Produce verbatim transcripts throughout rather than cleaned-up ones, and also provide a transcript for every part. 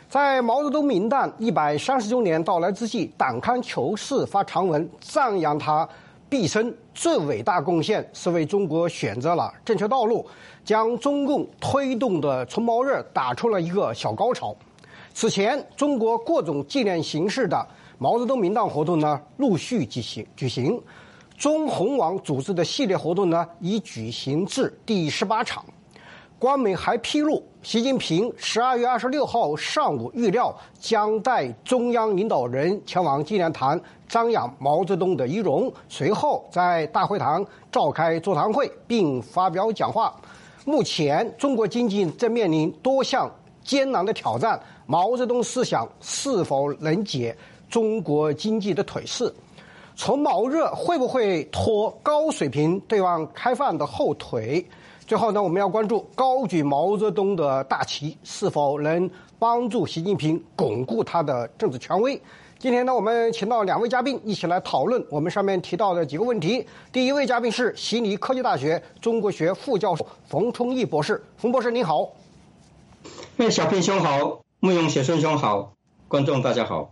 在毛泽东名诞一百三十周年到来之际，党刊求是发长文赞扬他毕生最伟大贡献是为中国选择了正确道路，将中共推动的春毛日打出了一个小高潮。此前，中国各种纪念形式的毛泽东名诞活动呢陆续举行举行，中红网组织的系列活动呢已举行至第十八场。官媒还披露，习近平十二月二十六号上午预料将带中央领导人前往纪念堂瞻仰毛泽东的遗容，随后在大会堂召开座谈会并发表讲话。目前，中国经济正面临多项艰难的挑战，毛泽东思想是否能解中国经济的颓势？从毛日会不会拖高水平对外开放的后腿？最后呢，我们要关注高举毛泽东的大旗是否能帮助习近平巩固他的政治权威。今天呢，我们请到两位嘉宾一起来讨论我们上面提到的几个问题。第一位嘉宾是悉尼科技大学中国学副教授冯崇义博士，冯博士您好。 哎，小平兄好，慕容雪顺兄好，观众大家好。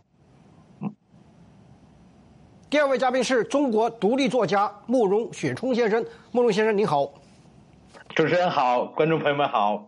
第二位嘉宾是中国独立作家慕容雪冲先生，慕容先生您好。 主持人好，观众朋友们好。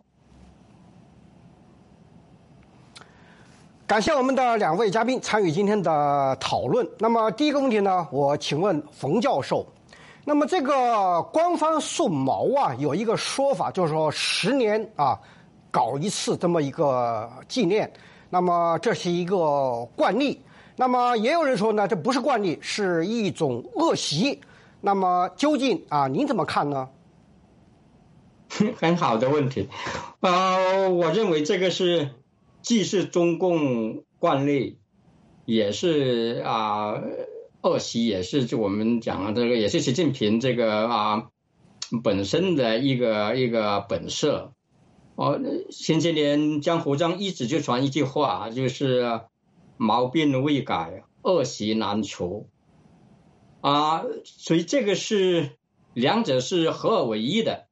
感谢我们的两位嘉宾参与今天的讨论。那么第一个问题呢，我请问冯教授，那么这个官方送毛啊，有一个说法，就是说十年啊搞一次这么一个纪念，那么这是一个惯例。那么也有人说呢，这不是惯例，是一种恶习。那么究竟啊，您怎么看呢？ 很好的问题，呃，我认为这个是既是中共惯例，也是啊、呃、恶习，也是就我们讲的这个，也是习近平这个啊、呃、本身的一个一个本色。哦，前些年江湖上一直就传一句话，就是毛病未改，恶习难除啊，所以这个是两者是合二为一的。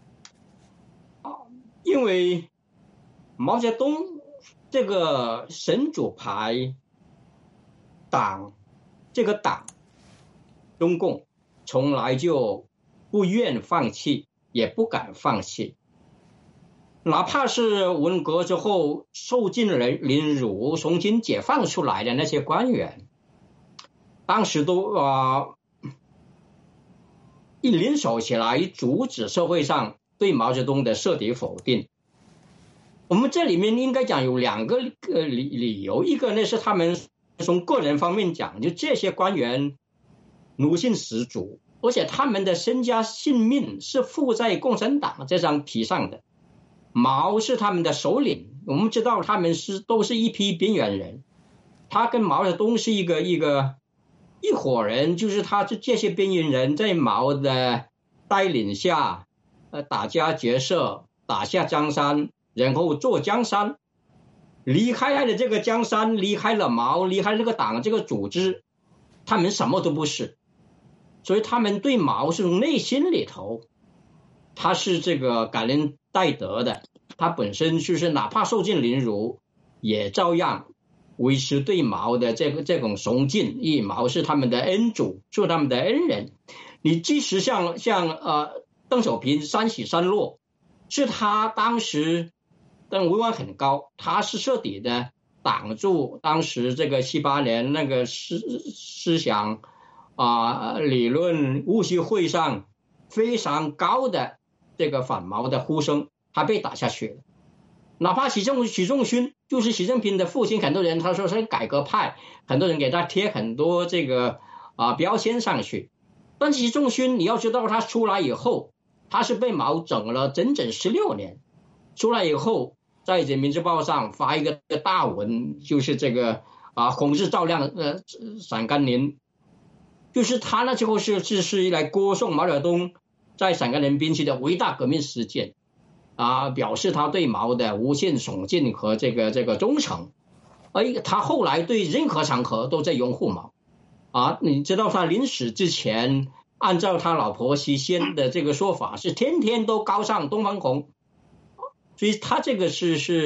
因为毛泽东这个神主牌党，这个党中共从来就不愿放弃，也不敢放弃。哪怕是文革之后受尽凌辱重新解放出来的那些官员，当时都啊、呃、一联手起来阻止社会上对毛泽东的彻底否定。我们这里面应该讲有两个呃理理由，一个呢是他们从个人方面讲，就这些官员奴性十足，而且他们的身家性命是附在共产党这张皮上的。毛是他们的首领，我们知道他们是都是一批边缘人，他跟毛泽东是一个一个一伙人，就是他这些边缘人在毛的带领下呃，打家劫舍，打下江山，然后坐江山，离开了这个江山，离开了毛，离开这个党这个组织，他们什么都不是。所以他们对毛是从内心里头，他是这个感恩戴德的，他本身就是哪怕受尽凌辱，也照样维持对毛的这个这种崇敬，因为毛是他们的恩主，是他们的恩人。你即使像像呃。邓小平三起三落，是他当时但威望很高，他是彻底的挡住当时这个七八年那个思思想啊、呃、理论务虚会上非常高的这个反毛的呼声，他被打下去了。哪怕习仲习仲勋就是习近平的父亲，很多人他说是改革派，很多人给他贴很多这个啊、呃、标签上去，但习仲勋你要知道他出来以后，他是被毛整了整整十六年，出来以后在人民日报上发一个大文，就是这个啊红日照亮呃陕甘宁，就是他那时候是是是来歌颂毛泽东在陕甘宁边区的伟大革命实践啊，表示他对毛的无限崇敬和这个这个忠诚，而他后来对任何场合都在拥护毛啊，你知道他临死之前，按照他老婆习仙的这个说法，是天天都高唱东方红，所以他这个是是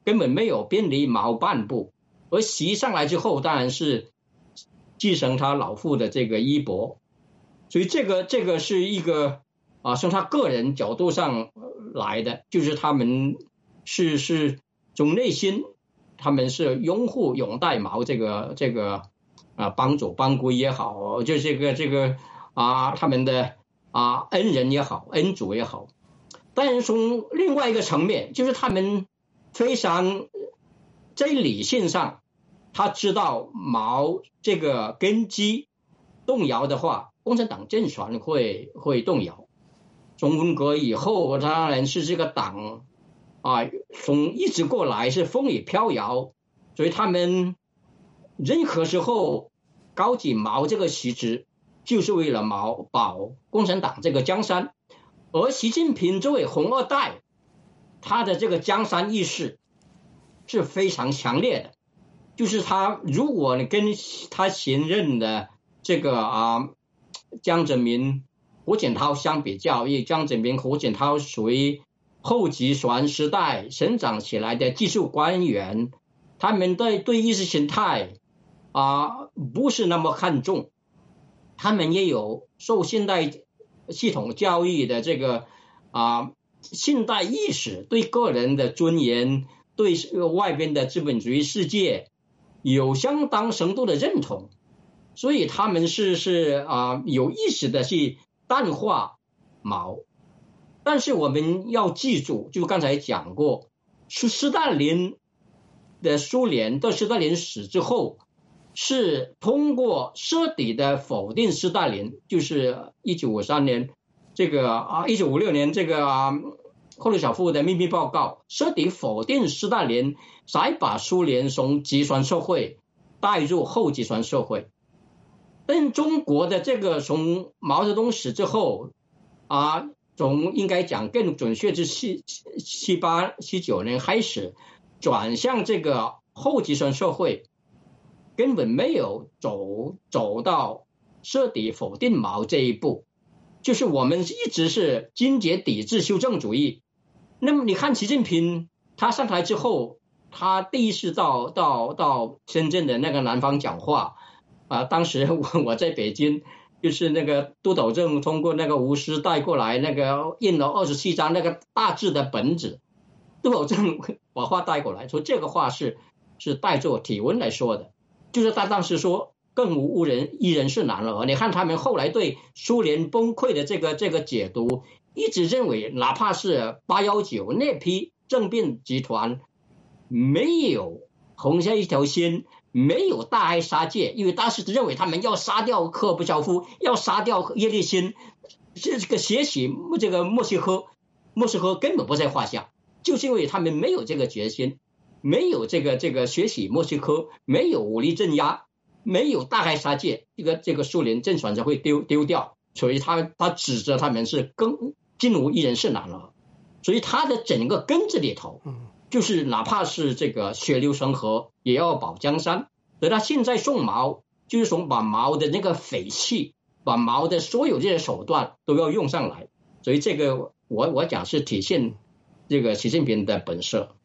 根本没有偏离毛半步。而习上来之后，当然是继承他老父的这个衣钵，所以这个这个是一个啊，从他个人角度上来的，就是他们是是从内心，他们是拥护拥戴毛这个这个啊帮主帮归也好，就这个这个啊他们的啊恩人也好，恩主也好。但是从另外一个层面，就是他们非常在理性上，他知道毛这个根基动摇的话，共产党政权会会动摇。从文革以后，当然是这个党啊，从一直过来是风雨飘摇，所以他们任何时候高举毛这个旗帜，就是为了毛保共产党这个江山。而习近平作为红二代，他的这个江山意识是非常强烈的，就是他如果你跟他前任的这个啊江泽民、胡锦涛相比较，因为江泽民、胡锦涛属于后集权时代成长起来的技术官员，他们对对意识形态啊不是那么看重，他们也有受现代系统教育的这个啊现代意识，对个人的尊严，对外边的资本主义世界有相当程度的认同，所以他们是是啊有意识的去淡化毛。但是我们要记住，就刚才讲过，是斯大林的苏联到斯大林死之后，是通过彻底的否定斯大林，就是一九五三年这个啊一九五六年这个啊赫鲁晓夫的秘密报告，彻底否定斯大林，才把苏联从集权社会带入后集权社会。但中国的这个从毛泽东死之后啊，从应该讲更准确是七七八七九年开始转向这个后集权社会，根本没有走走到彻底否定毛这一步，就是我们一直是坚决抵制修正主义。那么你看习近平他上台之后，他第一次到到到深圳的那个南方讲话啊，当时我我在北京，就是那个督导证通过那个吴师带过来，那个印了二十七张那个大字的本子，督导证把话带过来，说这个话是是带作体温来说的，就是他当时说更无误人一人是男儿。你看他们后来对苏联崩溃的这个这个解读，一直认为哪怕是八一九那批政变集团没有红下一条线，没有大开杀戒，因为当时认为他们要杀掉科尔巴乔夫，要杀掉叶利钦，这个学习这个莫斯科，莫斯科根本不在话下，就是因为他们没有这个决心，没有这个这个学习莫斯科，没有武力镇压，没有大开杀戒，这个这个苏联政权才会丢丢掉，所以他他指责他们是更尽无一人是男儿，所以他的整个根子里头，就是哪怕是这个血流成河，也要保江山。所以他现在送毛，就是从把毛的那个匪气，把毛的所有这些手段都要用上来。所以这个我我讲是体现这个习近平的本色。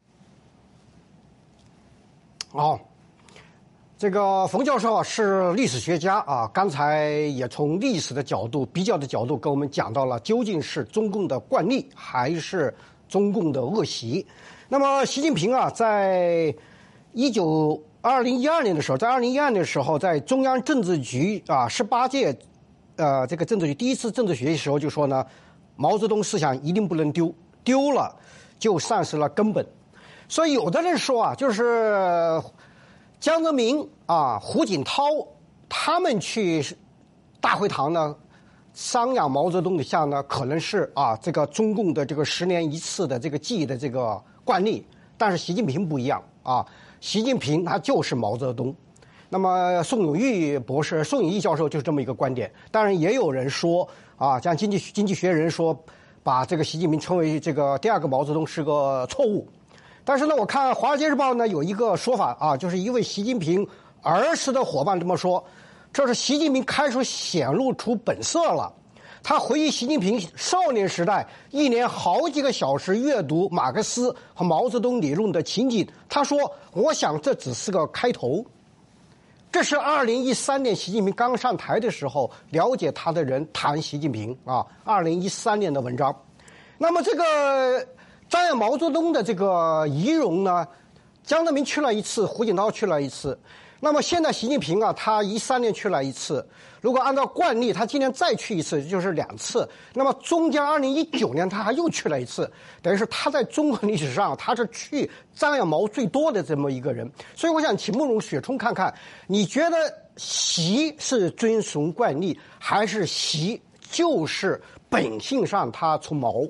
哦，这个冯教授是历史学家啊，刚才也从历史的角度、比较的角度跟我们讲到了究竟是中共的惯例还是中共的恶习。那么习近平啊，在一九二零一二年的时候，在二零一二年的时候，在中央政治局啊十八届呃这个政治局第一次政治学习时候就说呢，毛泽东思想一定不能丢，丢了就丧失了根本。所以有的人说啊，就是江泽民啊、胡锦涛他们去大会堂呢商量毛泽东的像呢，可能是啊这个中共的这个十年一次的这个记忆的这个惯例。但是习近平不一样啊，习近平他就是毛泽东。那么宋永玉博士、宋永毅教授就是这么一个观点。当然也有人说啊，像经济经济学人说，把这个习近平称为这个第二个毛泽东是个错误。但是呢，我看《华尔街日报》呢有一个说法啊，就是一位习近平儿时的伙伴这么说，这是习近平开始显露出本色了。 他回忆习近平少年时代一连好几个小时阅读马克思和毛泽东理论的情景。他说：“我想这只是个开头。”这是二零一三年习近平刚上台的时候，了解他的人谈习近平啊，二零一三年的文章。那么这个瞻仰毛泽东的这个仪容呢，江泽民去了一次，胡锦涛去了一次。那么现在习近平啊，他一三年去了一次，如果按照惯例，他今年再去一次，就是两次。那么中间二零一九年他还又去了一次，等于是他在中国历史上他是去瞻仰毛最多的这么一个人。所以我想请慕容雪冲看看，你觉得习是遵循惯例，还是习就是本性上他从毛？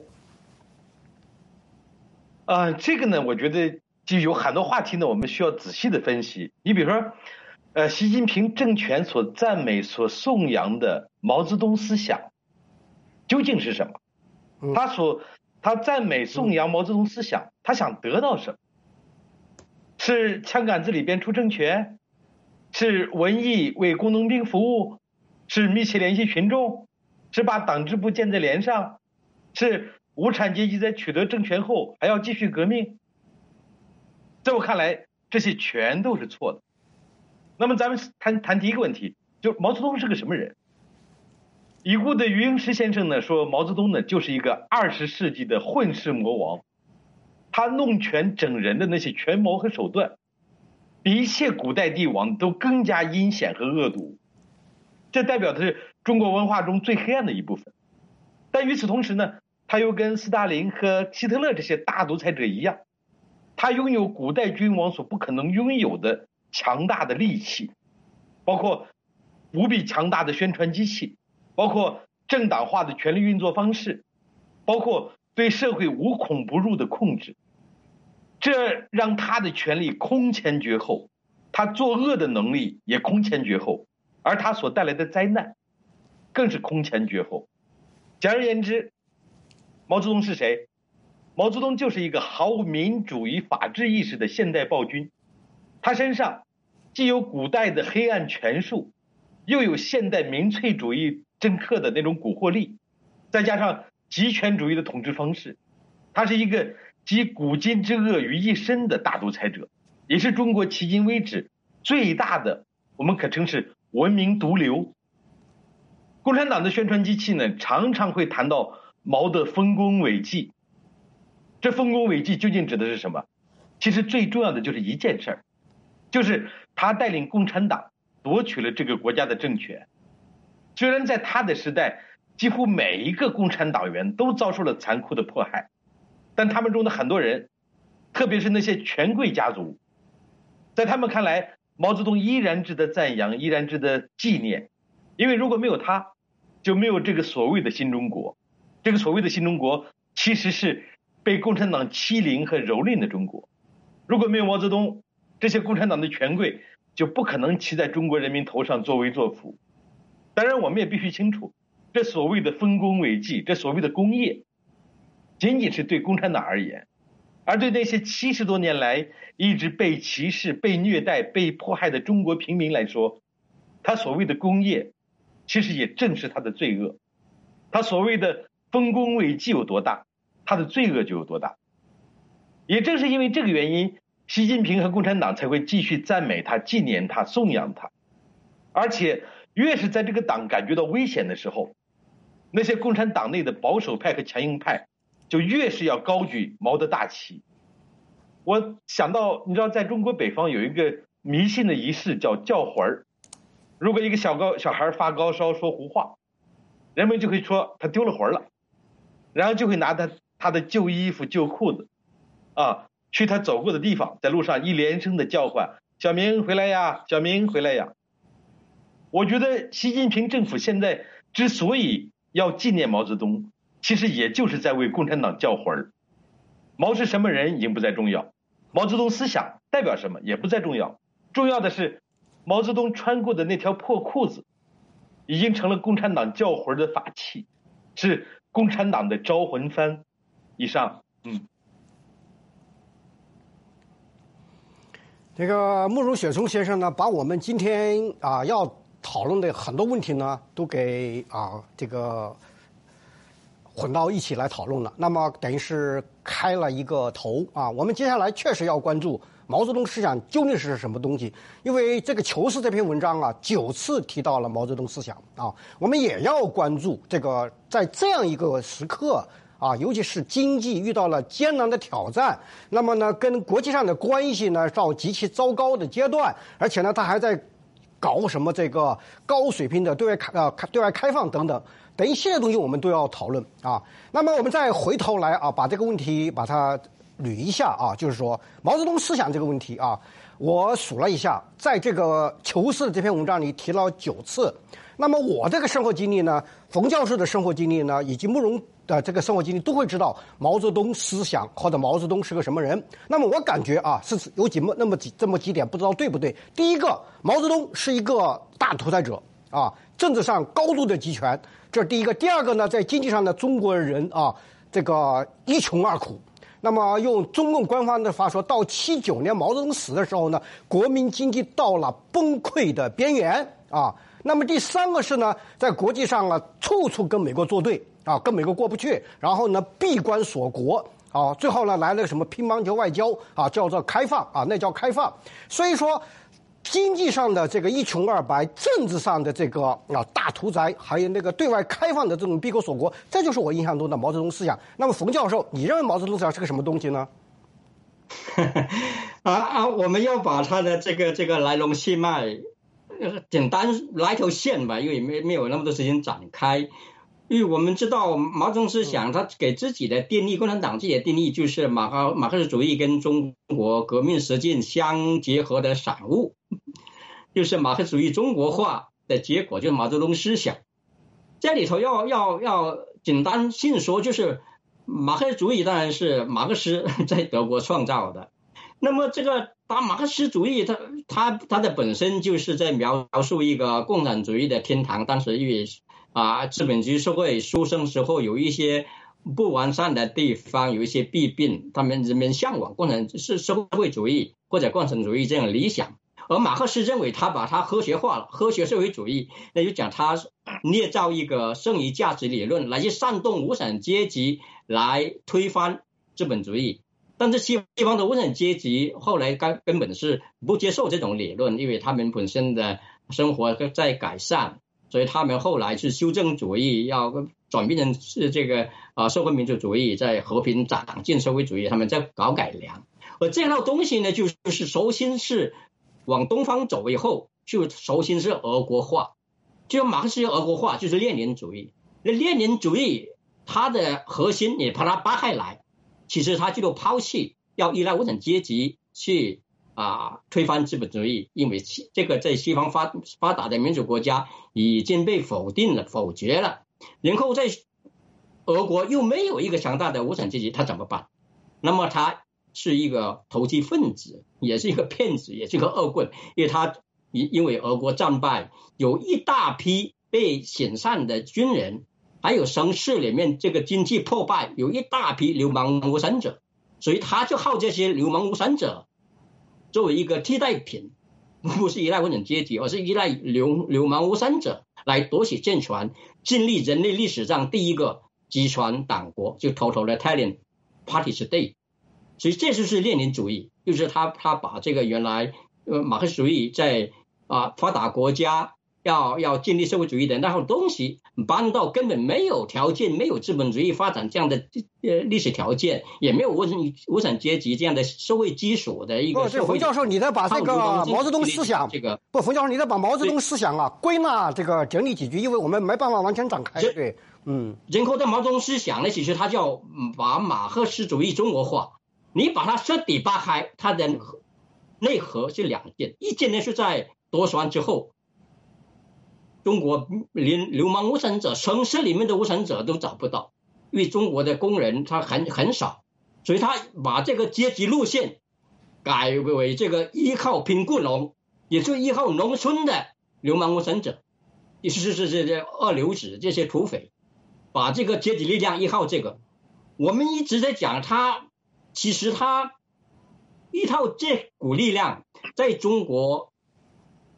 啊、呃，这个呢，我觉得就有很多话题呢，我们需要仔细的分析。你比如说，呃，习近平政权所赞美、所颂扬的毛泽东思想，究竟是什么？他所他赞美、颂扬毛泽东思想，他想得到什么？是枪杆子里边出政权？是文艺为工农兵服务？是密切联系群众？是把党支部建在连上？是无产阶级在取得政权后还要继续革命？在我看来，这些全都是错的。那么咱们谈谈第一个问题，就毛泽东是个什么人？已故的余英时先生呢说，毛泽东呢就是一个二十世纪的混世魔王，他弄权整人的那些权谋和手段，比一切古代帝王都更加阴险和恶毒。这代表的是中国文化中最黑暗的一部分。但与此同时呢，他又跟斯大林和希特勒这些大独裁者一样，他拥有古代君王所不可能拥有的强大的力气，包括无比强大的宣传机器，包括政党化的权力运作方式，包括对社会无孔不入的控制。这让他的权力空前绝后，他作恶的能力也空前绝后，而他所带来的灾难更是空前绝后。简而言之，毛泽东是谁？毛泽东就是一个毫无民主与法治意识的现代暴君，他身上既有古代的黑暗权术，又有现代民粹主义政客的那种蛊惑力，再加上极权主义的统治方式，他是一个集古今之恶于一身的大独裁者，也是中国迄今为止最大的，我们可称是文明毒瘤。共产党的宣传机器呢，常常会谈到毛的丰功伟绩。这丰功伟绩究竟指的是什么？其实最重要的就是一件事儿，就是他带领共产党夺取了这个国家的政权。虽然在他的时代，几乎每一个共产党员都遭受了残酷的迫害，但他们中的很多人，特别是那些权贵家族，在他们看来，毛泽东依然值得赞扬，依然值得纪念。因为如果没有他，就没有这个所谓的新中国。这个所谓的新中国其实是被共产党欺凌和蹂躏的中国。如果没有毛泽东，这些共产党的权贵就不可能骑在中国人民头上作威作福。当然我们也必须清楚，这所谓的丰功伟绩，这所谓的功业，仅仅是对共产党而言，而对那些七十多年来一直被歧视、被虐待、被迫害的中国平民来说，他所谓的功业其实也正是他的罪恶。他所谓的丰功伟绩有多大，他的罪恶就有多大。也正是因为这个原因，习近平和共产党才会继续赞美他、纪念他、颂扬他。而且越是在这个党感觉到危险的时候，那些共产党内的保守派和强硬派就越是要高举毛的大旗。我想到，你知道在中国北方有一个迷信的仪式叫叫魂儿。如果一个小高小孩发高烧说胡话，人们就会说他丢了魂了，然后就会拿他他的旧衣服旧裤子啊，去他走过的地方，在路上一连声的叫唤，小明回来呀，小明回来呀。我觉得习近平政府现在之所以要纪念毛泽东，其实也就是在为共产党叫魂。毛是什么人已经不再重要，毛泽东思想代表什么也不再重要，重要的是毛泽东穿过的那条破裤子已经成了共产党叫魂的法器，是共产党的招魂幡。以上。嗯， 这个慕容雪冲先生呢，把我们今天啊要讨论的很多问题呢，都给啊这个混到一起来讨论了。那么等于是开了一个头啊。我们接下来确实要关注毛泽东思想究竟是什么东西，因为这个《求是》这篇文章啊，九次提到了毛泽东思想啊。我们也要关注这个在这样一个时刻啊，尤其是经济遇到了艰难的挑战，那么呢，跟国际上的关系呢到极其糟糕的阶段，而且呢，他还在搞什么这个高水平的对外开呃对外开放等等等一系列东西，我们都要讨论啊。那么我们再回头来啊，把这个问题把它捋一下啊，就是说毛泽东思想这个问题啊，我数了一下，在这个《求是》这篇文章里提了九次。那么我这个生活经历呢，冯教授的生活经历呢，以及慕容的这个生活经历，都会知道毛泽东思想或者毛泽东是个什么人。那么我感觉啊，是有几么那么几这么几点，不知道对不对。第一个，毛泽东是一个大独裁者啊，政治上高度的集权，这是第一个。第二个呢，在经济上的中国人啊，这个一穷二苦。那么用中共官方的话说，到七九年毛泽东死的时候呢，国民经济到了崩溃的边缘啊。那么第三个是呢，在国际上啊，处处跟美国作对啊，跟美国过不去，然后呢，闭关锁国啊，最后呢来了个什么乒乓球外交啊，叫做开放啊，那叫开放。所以说，经济上的这个一穷二白，政治上的这个啊大屠宰，还有那个对外开放的这种闭关锁国，这就是我印象中的毛泽东思想。那么冯教授，你认为毛泽东思想是个什么东西呢？ 啊啊，我们要把他的这个这个来龙去脉。简单来条线吧，因为没没有那么多时间展开。因为我们知道毛泽东思想，他给自己的定义，共产党自己的定义就是马克马克思主义跟中国革命实践相结合的产物，就是马克思主义中国化的结果，就是毛泽东思想。这里头要要要简单性说，就是马克思主义当然是马克思在德国创造的。那么这个打马克思主义，它它它的本身就是在描述一个共产主义的天堂。当时因为啊资本主义社会出生时候有一些不完善的地方，有一些弊病，他们人们向往共产是社会主义或者共产主义这样理想。而马克思认为他把它科学化了，科学社会主义，那就讲他捏造一个剩余价值理论来去煽动无产阶级来推翻资本主义。但是西方的无产阶级后来根根本是不接受这种理论，因为他们本身的生活在改善，所以他们后来是修正主义，要转变成是这个啊社会民主主义，在和平长进社会主义，他们在搞改良。而这套东西呢，就是首先是往东方走以后，就首先是俄国化，就马克思俄国化，就是列宁主义。那列宁主义它的核心，你把它扒开来。其实他就抛弃要依赖无产阶级去啊推翻资本主义，因为这个在西方发发达的民主国家已经被否定了、否决了。然后在俄国又没有一个强大的无产阶级，他怎么办？那么他是一个投机分子，也是一个骗子，也是一个恶棍，因为他因为俄国战败，有一大批被遣散的军人。还有城市里面这个经济破败，有一大批流氓无产者，所以他就靠这些流氓无产者作为一个替代品，不是依赖无产阶级，而是依赖流流氓无产者来夺取政权，建立人类历史上第一个集权党国，就 totalitarian party state。所以这就是列宁主义，就是他他把这个原来呃马克思主义在啊发达国家。要要建立社会主义的那套东西搬到根本没有条件，没有资本主义发展这样的呃历史条件，也没有无产无产阶级这样的社会基础的一个社会。 冯教授，你在把这个毛泽东思想，这个不，冯教授，你在把毛泽东思想啊归纳这个整理几句，因为我们没办法完全展开。对，嗯， 然后在毛泽东思想呢，其实他叫把马克思主义中国化，你把它彻底扒开，它的内核是两件，一件呢是在夺权之后。中国连流氓无产者，城市里面的无产者都找不到，因为中国的工人他很很少，所以他把这个阶级路线改为这个依靠贫困农，也就是依靠农村的流氓无产者，也就是这些二流子这些土匪，把这个阶级力量依靠这个。我们一直在讲他，其实他一套这股力量在中国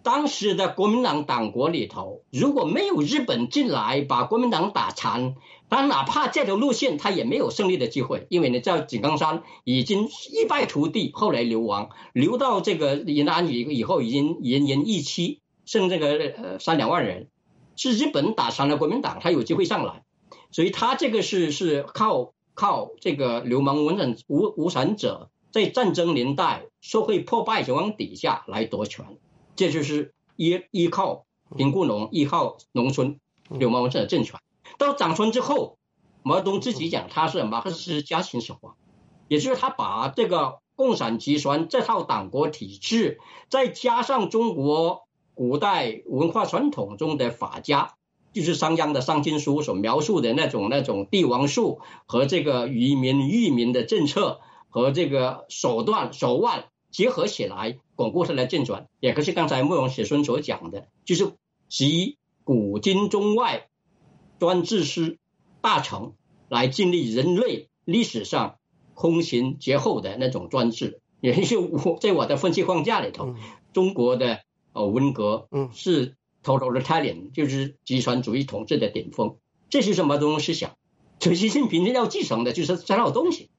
当时的国民党党国里头，如果没有日本进来把国民党打残，他哪怕这条路线他也没有胜利的机会，因为你知道井冈山已经一败涂地，后来流亡，流到这个延安以以后已经奄奄一息，剩这个呃三两万人，是日本打残了国民党，他有机会上来，所以他这个是是靠靠这个流氓无产无无产者在战争年代社会破败情况底下来夺权。这就是依依靠贫富农，依靠农村流氓无产的政权。到长春之后，毛泽东自己讲他是马克思家庭史化，也就是他把这个共产集团这套党国体制，再加上中国古代文化传统中的法家，就是商鞅的商经书所描述的那种那种帝王术和这个愚民育民的政策和这个手段手腕结合起来，巩固他的政权，也就是刚才慕容雪孙所讲的，就是集古今中外专制师大成来建立人类历史上空前绝后的那种专制。也就是我在我的分析框架里头，嗯、中国的呃文革是 totalitarian， 就是集权主义统治的顶峰，这是什么东西思想？所以习近平要继承的就是这套东西。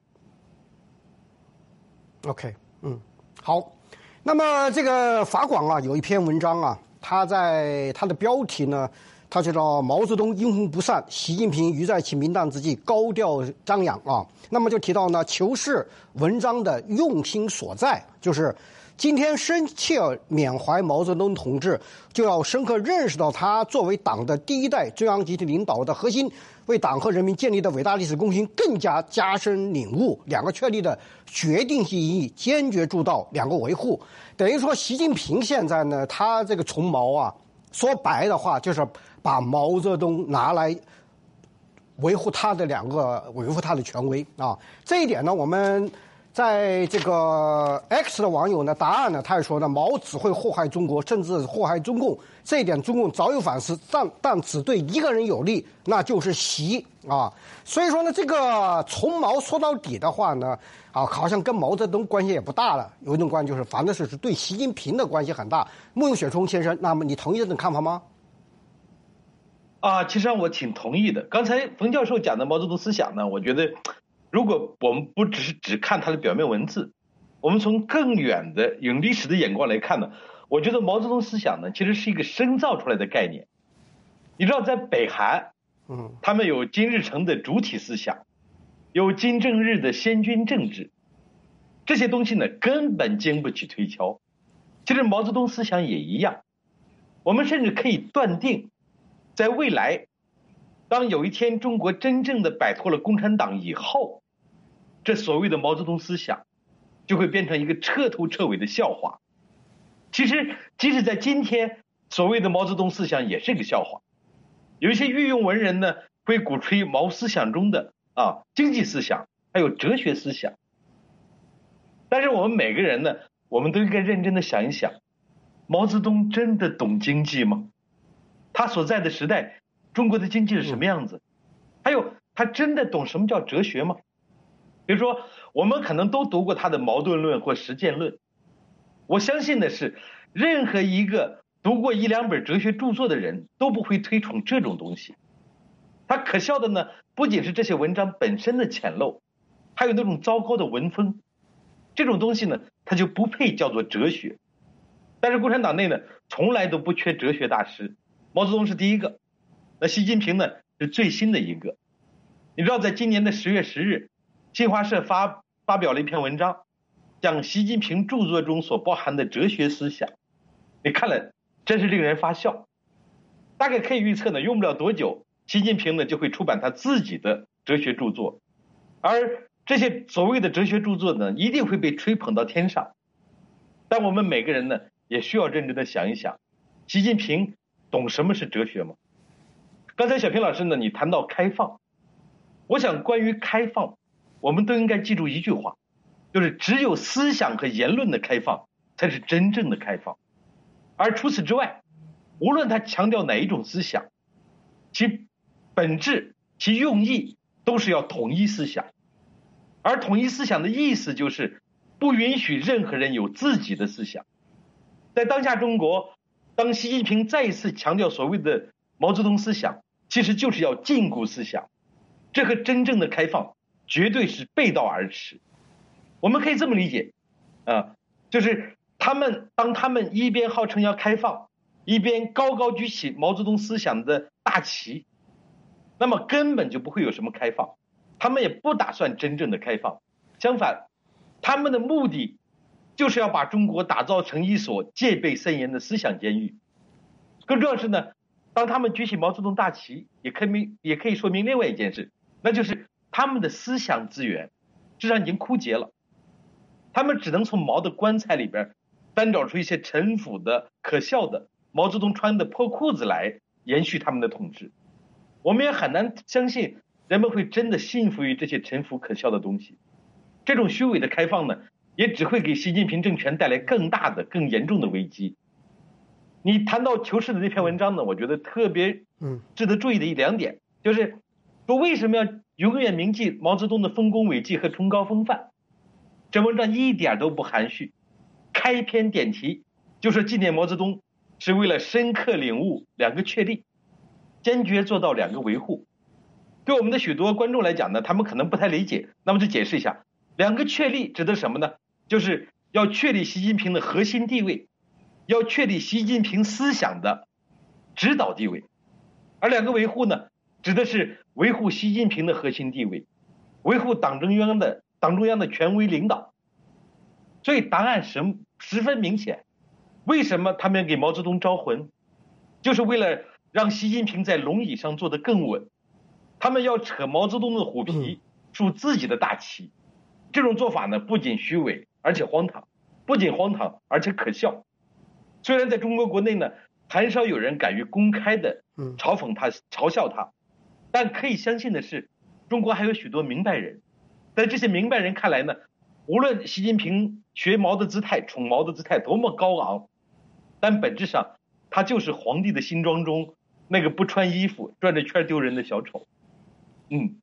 OK， 嗯。好，那么这个法广啊有一篇文章啊，它在它的标题呢，它就叫毛泽东阴魂不散，习近平于在其明旦之际高调张扬啊。那么就提到呢，求是文章的用心所在，就是今天深切缅怀毛泽东同志，就要深刻认识到他作为党的第一代中央集体领导的核心，为党和人民建立的伟大历史功勋更加加深领悟，两个确立的决定性意义坚决铸造，两个维护。等于说习近平现在呢，他这个从毛啊，说白的话就是把毛泽东拿来维护他的两个维护他的权威啊。这一点呢，我们在这个 X 的网友呢，答案呢，他也说呢，毛只会祸害中国，甚至祸害中共。这一点中共早有反思，但但只对一个人有利，那就是习啊。所以说呢，这个从毛说到底的话呢，啊，好像跟毛泽东关系也不大了。有一种关系就是，反正是对习近平的关系很大。慕容雪松先生，那么你同意这种看法吗？ 啊，其实我挺同意的。刚才冯教授讲的毛泽东思想呢，我觉得如果我们不只是只看他的表面文字，我们从更远的用历史的眼光来看呢，我觉得毛泽东思想呢其实是一个深造出来的概念。你知道在北韩，嗯，他们有金日成的主体思想，有金正日的先军政治，这些东西呢根本经不起推敲。其实毛泽东思想也一样，我们甚至可以断定，在未来当有一天中国真正的摆脱了共产党以后，这所谓的毛泽东思想就会变成一个彻头彻尾的笑话。其实即使在今天，所谓的毛泽东思想也是个笑话。有一些御用文人呢会鼓吹毛思想中的啊经济思想还有哲学思想，但是我们每个人呢，我们都应该认真的想一想，毛泽东真的懂经济吗？他所在的时代中国的经济是什么样子？还有他真的懂什么叫哲学吗？比如说我们可能都读过他的矛盾论或实践论，我相信的是任何一个读过一两本哲学著作的人都不会推崇这种东西。他可笑的呢，不仅是这些文章本身的浅陋，还有那种糟糕的文风，这种东西呢他就不配叫做哲学。但是共产党内呢从来都不缺哲学大师，毛泽东是第一个，那习近平呢是最新的一个。你知道在今年的十月十日，新华社发发表了一篇文章，讲习近平著作中所包含的哲学思想，你看了真是令人发笑。大概可以预测呢，用不了多久，习近平呢就会出版他自己的哲学著作，而这些所谓的哲学著作呢一定会被吹捧到天上。但我们每个人呢也需要认真的想一想，习近平懂什么是哲学吗？刚才小平老师呢你谈到开放，我想关于开放我们都应该记住一句话，就是只有思想和言论的开放才是真正的开放。而除此之外，无论他强调哪一种思想，其本质其用意都是要统一思想。而统一思想的意思就是不允许任何人有自己的思想。在当下中国， 当习近平再一次强调所谓的毛泽东思想，其实就是要禁锢思想，这和真正的开放绝对是背道而驰。我们可以这么理解，啊，就是他们当他们一边号称要开放，一边高高举起毛泽东思想的大旗，那么根本就不会有什么开放，他们也不打算真正的开放，相反，他们的目的就是要把中国打造成一所戒备森严的思想监狱。更重要是呢，当他们举起毛泽东大旗，也可以也可以说明另外一件事，那就是他们的思想资源实际上已经枯竭了，他们只能从毛的棺材里边单找出一些陈腐的、可笑的毛泽东穿的破裤子来延续他们的统治。我们也很难相信人们会真的信服于这些陈腐可笑的东西。这种虚伪的开放呢，也只会给习近平政权带来更大的、更严重的危机。你谈到求是的那篇文章呢，我觉得特别值得注意的一两点，就是说为什么要永远铭记毛泽东的丰功伟绩和崇高风范？这文章一点都不含蓄，开篇点题就说纪念毛泽东是为了深刻领悟两个确立，坚决做到两个维护。对我们的许多观众来讲呢，他们可能不太理解，那么就解释一下，两个确立指的什么呢？就是要确立习近平的核心地位，要确立习近平思想的指导地位。而两个维护呢，指的是维护习近平的核心地位，维护党中央的党中央的权威领导。所以答案十十分明显，为什么他们给毛泽东招魂，就是为了让习近平在龙椅上坐得更稳。他们要扯毛泽东的虎皮，竖自己的大旗。这种做法呢，不仅虚伪，而且荒唐，不仅荒唐，而且可笑。虽然在中国国内呢，很少有人敢于公开的嘲讽他、嘲笑他，但可以相信的是，中国还有许多明白人。在这些明白人看来呢，无论习近平学毛的姿态、宠毛的姿态多么高昂，但本质上他就是皇帝的新装中那个不穿衣服、转着圈丢人的小丑。嗯。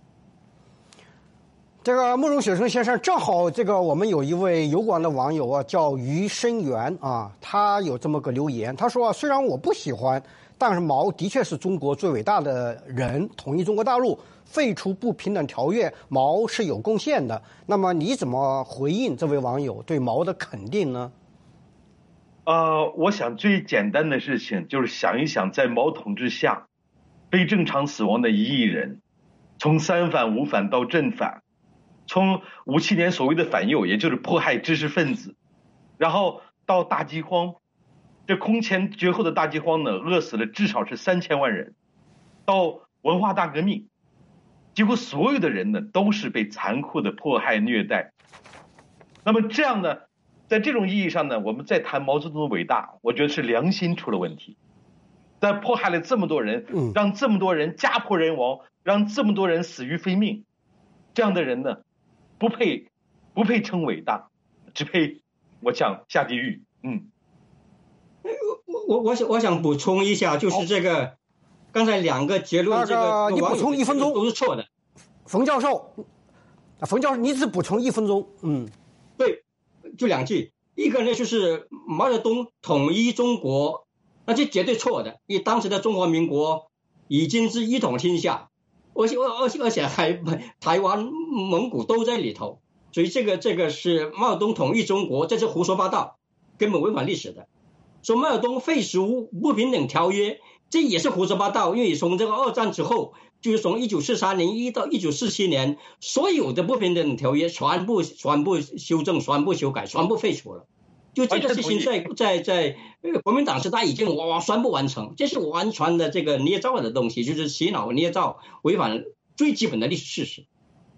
这个慕容雪生先生，正好这个我们有一位油管的网友啊，叫余生源啊，他有这么个留言，他说、啊、虽然我不喜欢，但是毛的确是中国最伟大的人，统一中国大陆，废除不平等条约，毛是有贡献的。那么你怎么回应这位网友对毛的肯定呢？ 呃，我想最简单的事情就是想一想，在毛统治下非正常死亡的一亿人，从三反五反到正反，从五七年所谓的反右，也就是迫害知识分子，然后到大饥荒，这空前绝后的大饥荒呢，饿死了至少是三千万人，到文化大革命，几乎所有的人呢都是被残酷的迫害虐待。那么这样呢，在这种意义上呢，我们再谈毛泽东的伟大，我觉得是良心出了问题。在迫害了这么多人，让这么多人家破人亡，让这么多人死于非命，这样的人呢，不配不配称伟大，只配我想下地狱。嗯， 我我想我想补充一下，就是这个刚才两个结论，这个你补充一分钟都是错的。 冯教授，冯教授，你只补充一分钟。嗯， 对，就两句。一个呢就是毛泽东统一中国，那这绝对错的，因为当时的中华民国已经是一统天下，而且而且而且还台湾、蒙古都在里头，所以这个这个是毛泽东统一中国，这是胡说八道，根本违反历史的。说毛泽东废除不平等条约，这也是胡说八道，因为从这个二战之后，就是从一九四三年一到一九四七年，所有的不平等条约全部全部修正、全部修改、全部废除了。就这个事情在在在国民党时代已经完全部完成，这是完全的这个捏造的东西，就是洗脑捏造，违反最基本的历史事实。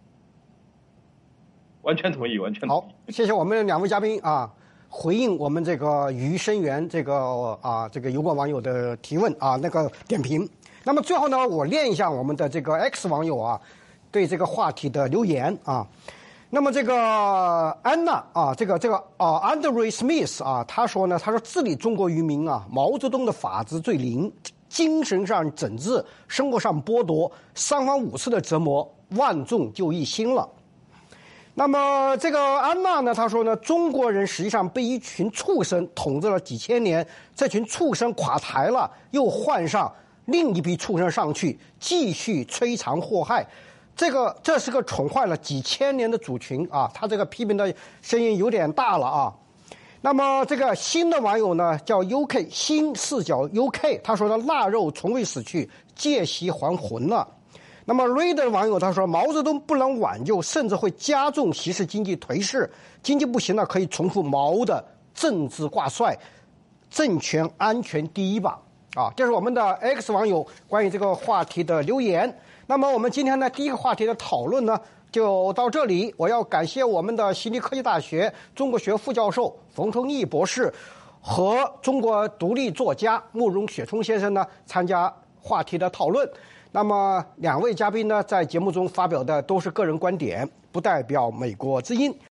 完全同意，完全同意。 好，谢谢我们两位嘉宾啊，回应我们这个余生源这个啊这个油管网友的提问啊那个点评。那么最后呢，我念一下我们的这个 X 网友啊对这个话题的留言啊。那么这个安娜啊，这个这个啊 Andre Smith 啊，他说呢，他说治理中国渔民啊，毛泽东的法治最灵，精神上整治，生活上剥夺，三番五次的折磨，万众就一心了。 那么这个安娜呢，她说呢，中国人实际上被一群畜生统治了几千年，这群畜生垮台了，又换上另一批畜生上去，继续摧残祸害。这个这是个宠坏了几千年的族群啊，他这个批评的声音有点大了啊。那么这个新的网友呢叫 U K 新视角 U K， 他说呢，腊肉从未死去，借袭还魂了。那么 Raider 网友他说，毛泽东不能挽救，甚至会加重习氏经济颓势，经济不行了可以重复毛的政治挂帅，政权安全第一吧。啊，这是我们的 X 网友关于这个话题的留言。那么我们今天呢第一个话题的讨论呢就到这里。我要感谢我们的悉尼科技大学中国学副教授冯崇义博士和中国独立作家慕容雪聪先生呢参加话题的讨论。那么两位嘉宾呢在节目中发表的都是个人观点，不代表美国之音。